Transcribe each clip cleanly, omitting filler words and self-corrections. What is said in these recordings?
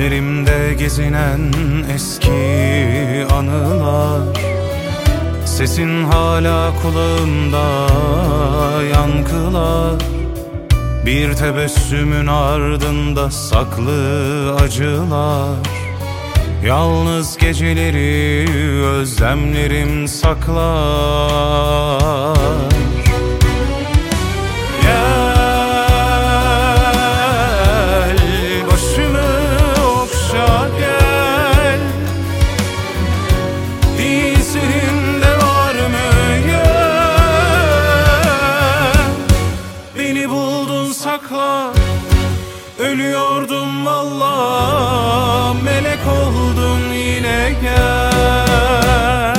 Gözlerimde gezinen eski anılar, sesin hala kulağımda yankılar. Bir tebessümün ardında saklı acılar. Yalnız geceleri özlemlerim saklar. Ölüyordum valla, melek oldun yine gel.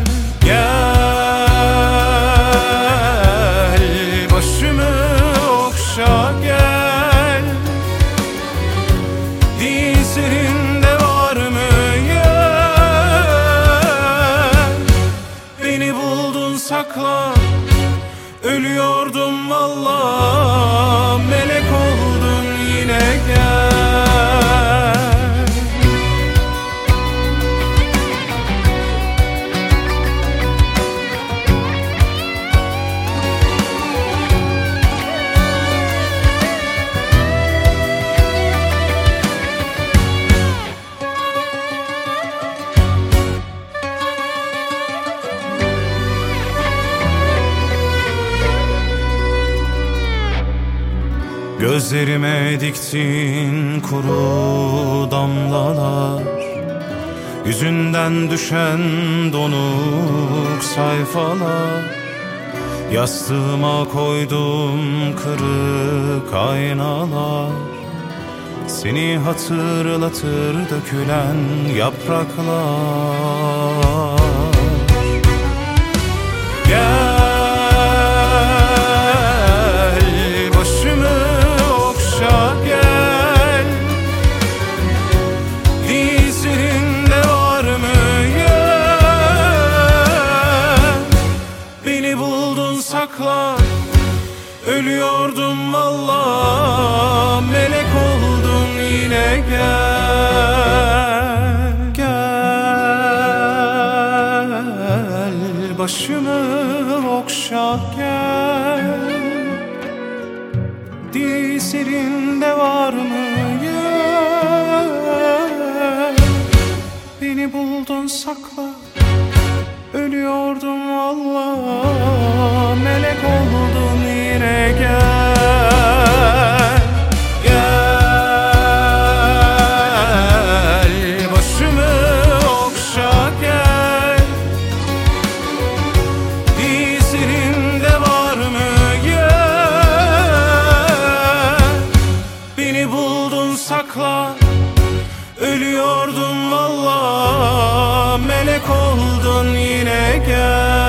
Gel, başımı okşa gel. Dizlerinde var mı yer? Beni buldun sakla. Ölüyordum valla, melek oldun yine gel. Gözlerime diktin kuru damlalar, yüzünden düşen donuk sayfalar. Yastığıma koydum kırık aynalar, seni hatırlatır dökülen yapraklar. Ölüyordum valla, melek oldun yine gel. Gel, başımı okşa gel. Dizlerinde var mı yer? Beni buldun sakla. Ölüyordum valla, melek oldun yine gel. Gel, başımı okşa gel. Dizlerinde var mı yer? Beni buldun sakla. Ölüyordum valla, melek oldun yine gel.